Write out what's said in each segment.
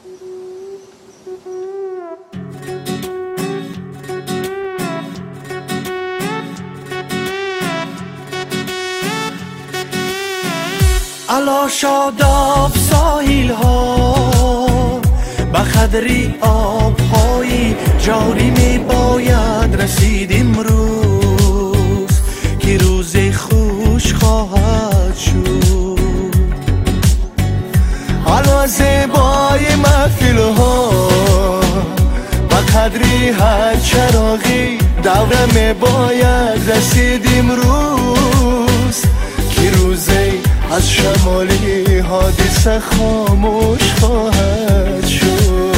علا شاداب ساحل ها به قدری آبهایی جاری می باید رسید امروز که روز خوش خواهد شد. علا زیبای محفل ها به قدری هر چراغی دوره می باید رسید امروز که روز از شمالی حادثه خاموش خواهد شد.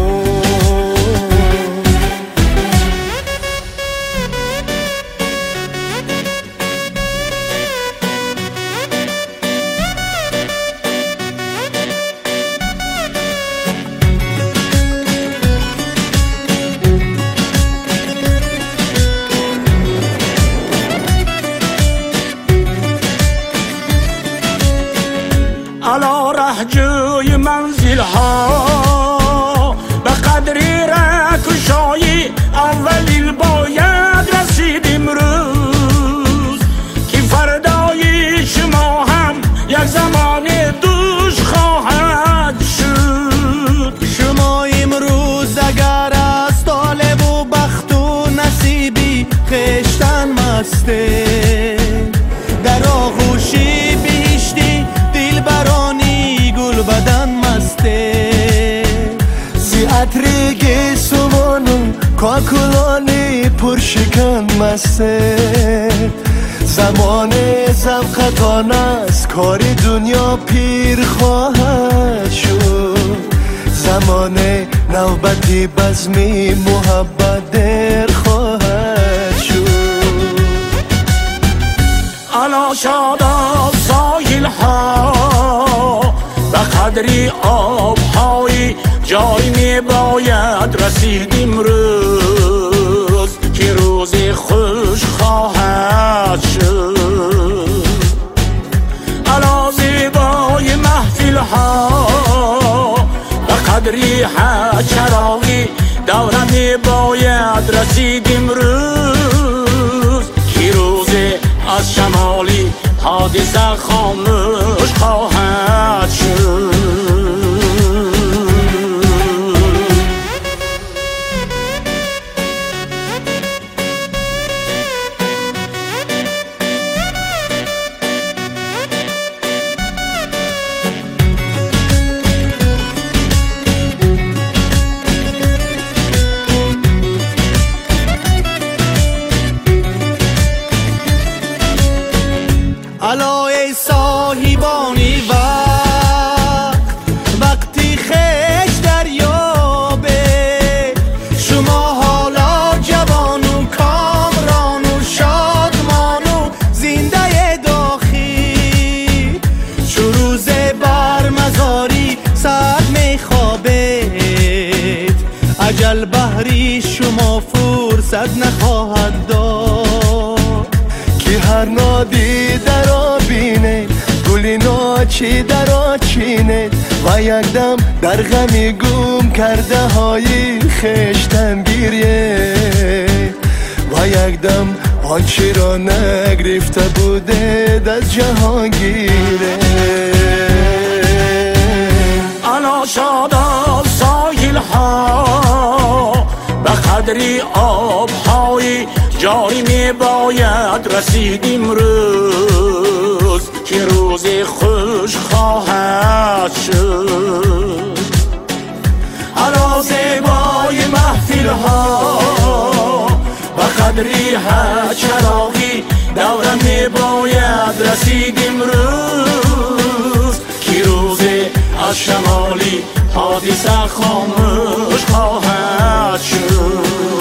علا رهجوی منزل ها به قدری رکشایی اولیل باید رسید امروز که فردای شما هم یک زمان دوش خواهد شد. شما امروز اگر از طالب و بخت و نصیبی خشتن مسته در آغوشی بیشتی دل برانی گل بدن مسته زی عطرگی سوانو کاکلانی پرشکن مسته. زمان زبختان است کار دنیا پیر خواهد شد. زمان نوبتی بزمی محبت در خواهد شد. علا شاداب ساحل ها به قدری آبهایی جای می باید رسید امروز که روز خوش خواهد شد. علا زیبای محفل ها به قدری هر چراغی دوره می باید رسید امروز که روز از شمالی حادثه خاموش خواهد شد. علا ای صاحبانی وقتی خش دریابه شما حالا جوان و کامران و شادمان و زنده داخل چو روز بر مزاری سر می خوابید اجل بحری شما فرصت نخواهد داد که هر نادی در آبینه گلی ناچی در آچینه و یک دم در غمی گم کرده های خشتن گیریه و یک دم آنچه را نگرفته بوده در جهانگیره. علا شاداب ساحل ها به قدری آبهایی جای می باید رسید امروز که روز خوش خواهد شد. علا زیبای محفل ها به قدری هر چراغی دوره می باید رسید امروز که روز از شمالی حادثه خاموش خواهد شد.